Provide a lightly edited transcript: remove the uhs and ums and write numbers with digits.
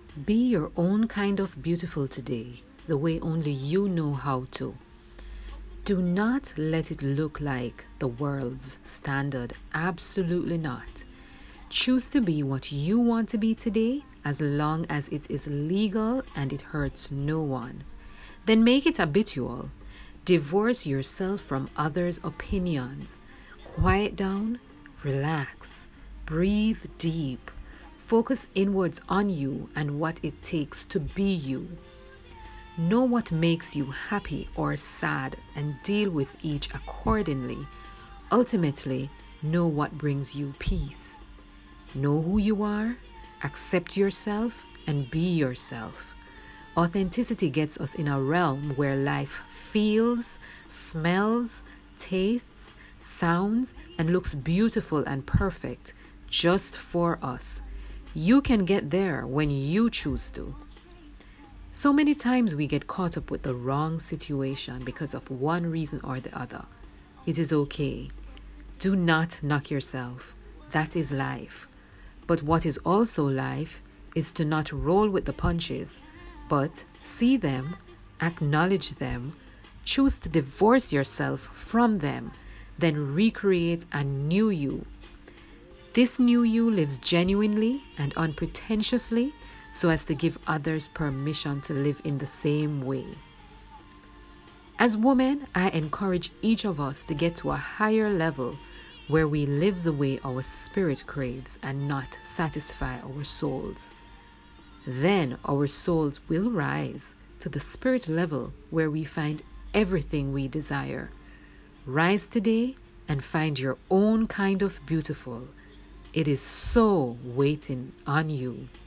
Be your own kind of beautiful today, the way only you know how to. Do not let it look like the world's standard. Absolutely not. Choose to be what you want to be today, as long as it is legal and it hurts no one. Then make it habitual. Divorce yourself from others' opinions. Quiet down, relax, breathe deep. Focus inwards on you and what it takes to be you. Know what makes you happy or sad and deal with each accordingly. Ultimately, know what brings you peace. Know who you are, accept yourself, and be yourself. Authenticity gets us in a realm where life feels, smells, tastes, sounds, and looks beautiful and perfect just for us. You can get there when you choose to. So many times we get caught up with the wrong situation because of one reason or the other. It is okay. Do not knock yourself. That is life. But what is also life is to not roll with the punches, but see them, acknowledge them, choose to divorce yourself from them, then recreate a new you. This new you lives genuinely and unpretentiously so as to give others permission to live in the same way. As women, I encourage each of us to get to a higher level where we live the way our spirit craves and not satisfy our souls. Then our souls will rise to the spirit level where we find everything we desire. Rise today and find your own kind of beautiful. It is so waiting on you.